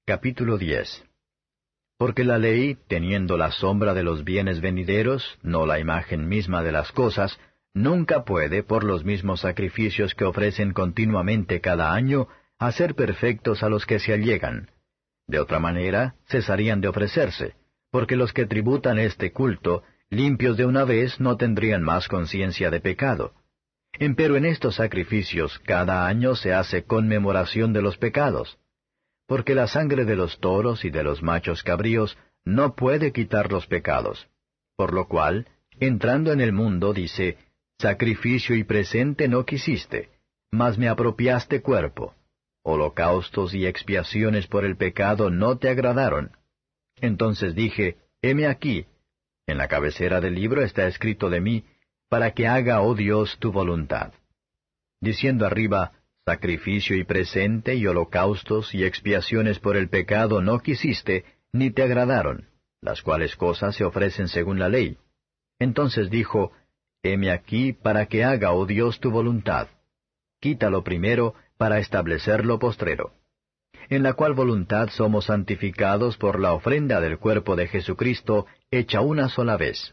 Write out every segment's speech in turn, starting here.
Capítulo 10. Porque la ley, teniendo la sombra de los bienes venideros, no la imagen misma de las cosas, nunca puede, por los mismos sacrificios que ofrecen continuamente cada año, hacer perfectos a los que se allegan. De otra manera, cesarían de ofrecerse, porque los que tributan este culto, limpios de una vez, no tendrían más conciencia de pecado. Empero en estos sacrificios cada año se hace conmemoración de los pecados. Porque la sangre de los toros y de los machos cabríos no puede quitar los pecados. Por lo cual, entrando en el mundo, dice, sacrificio y presente no quisiste, mas me apropiaste cuerpo. Holocaustos y expiaciones por el pecado no te agradaron. Entonces dije, heme aquí. En la cabecera del libro está escrito de mí, para que haga, oh Dios, tu voluntad. Diciendo arriba, sacrificio y presente y holocaustos y expiaciones por el pecado no quisiste, ni te agradaron, las cuales cosas se ofrecen según la ley. Entonces dijo, heme aquí para que haga, oh Dios, tu voluntad. Quítalo primero para establecer lo postrero. En la cual voluntad somos santificados por la ofrenda del cuerpo de Jesucristo, hecha una sola vez.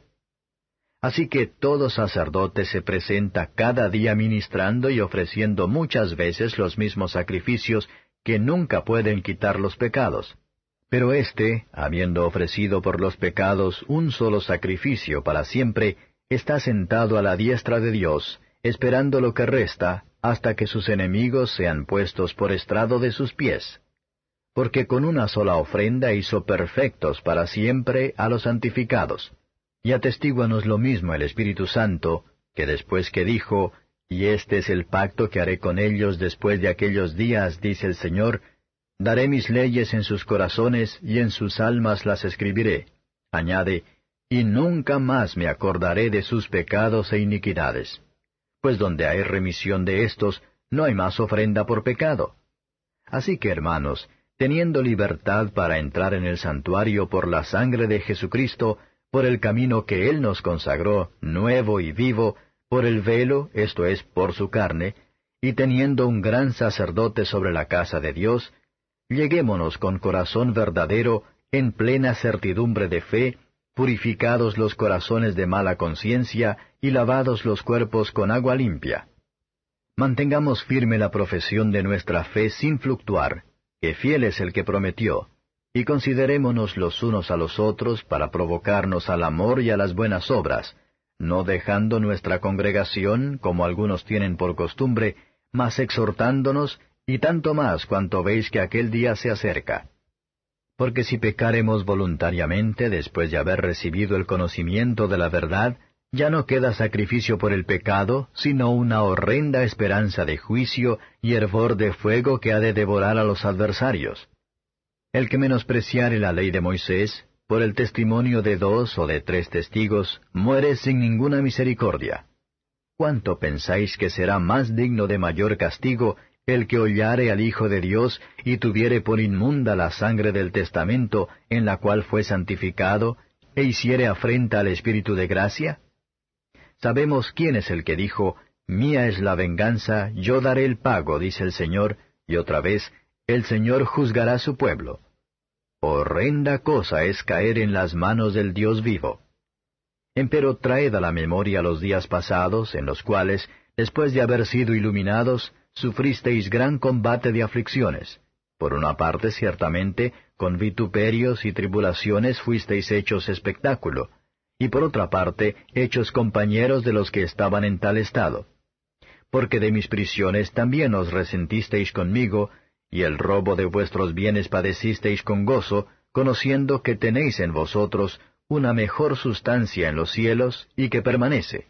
Así que todo sacerdote se presenta cada día ministrando y ofreciendo muchas veces los mismos sacrificios que nunca pueden quitar los pecados. Pero éste, habiendo ofrecido por los pecados un solo sacrificio para siempre, está sentado a la diestra de Dios, esperando lo que resta, hasta que sus enemigos sean puestos por estrado de sus pies. Porque con una sola ofrenda hizo perfectos para siempre a los santificados. Y atestíguanos lo mismo el Espíritu Santo, que después que dijo, y este es el pacto que haré con ellos después de aquellos días, dice el Señor, daré mis leyes en sus corazones y en sus almas las escribiré. Añade, y nunca más me acordaré de sus pecados e iniquidades. Pues donde hay remisión de éstos, no hay más ofrenda por pecado. Así que, hermanos, teniendo libertad para entrar en el santuario por la sangre de Jesucristo, por el camino que Él nos consagró, nuevo y vivo, por el velo, esto es, por su carne, y teniendo un gran sacerdote sobre la casa de Dios, lleguémonos con corazón verdadero, en plena certidumbre de fe, purificados los corazones de mala conciencia, y lavados los cuerpos con agua limpia. Mantengamos firme la profesión de nuestra fe sin fluctuar, que fiel es el que prometió, y considerémonos los unos a los otros para provocarnos al amor y a las buenas obras, no dejando nuestra congregación, como algunos tienen por costumbre, mas exhortándonos, y tanto más cuanto veis que aquel día se acerca. Porque si pecaremos voluntariamente después de haber recibido el conocimiento de la verdad, ya no queda sacrificio por el pecado, sino una horrenda esperanza de juicio y hervor de fuego que ha de devorar a los adversarios. El que menospreciare la ley de Moisés, por el testimonio de 2 o de 3 testigos, muere sin ninguna misericordia. ¿Cuánto pensáis que será más digno de mayor castigo el que hollare al Hijo de Dios y tuviere por inmunda la sangre del testamento en la cual fue santificado, e hiciere afrenta al Espíritu de gracia? Sabemos quién es el que dijo, mía es la venganza, yo daré el pago, dice el Señor, y otra vez, el Señor juzgará a su pueblo. Horrenda cosa es caer en las manos del Dios vivo. Empero traed a la memoria los días pasados, en los cuales, después de haber sido iluminados, sufristeis gran combate de aflicciones. Por una parte, ciertamente, con vituperios y tribulaciones fuisteis hechos espectáculo, y por otra parte, hechos compañeros de los que estaban en tal estado. Porque de mis prisiones también os resentisteis conmigo, y el robo de vuestros bienes padecisteis con gozo, conociendo que tenéis en vosotros una mejor sustancia en los cielos y que permanece.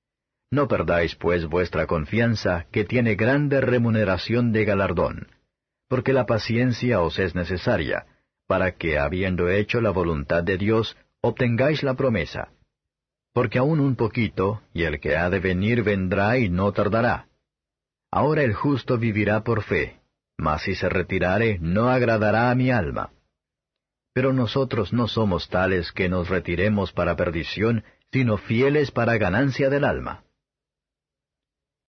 No perdáis pues vuestra confianza, que tiene grande remuneración de galardón, porque la paciencia os es necesaria, para que, habiendo hecho la voluntad de Dios, obtengáis la promesa. Porque aún un poquito, y el que ha de venir vendrá y no tardará. Ahora el justo vivirá por fe, mas si se retirare, no agradará a mi alma. Pero nosotros no somos tales que nos retiremos para perdición, sino fieles para ganancia del alma.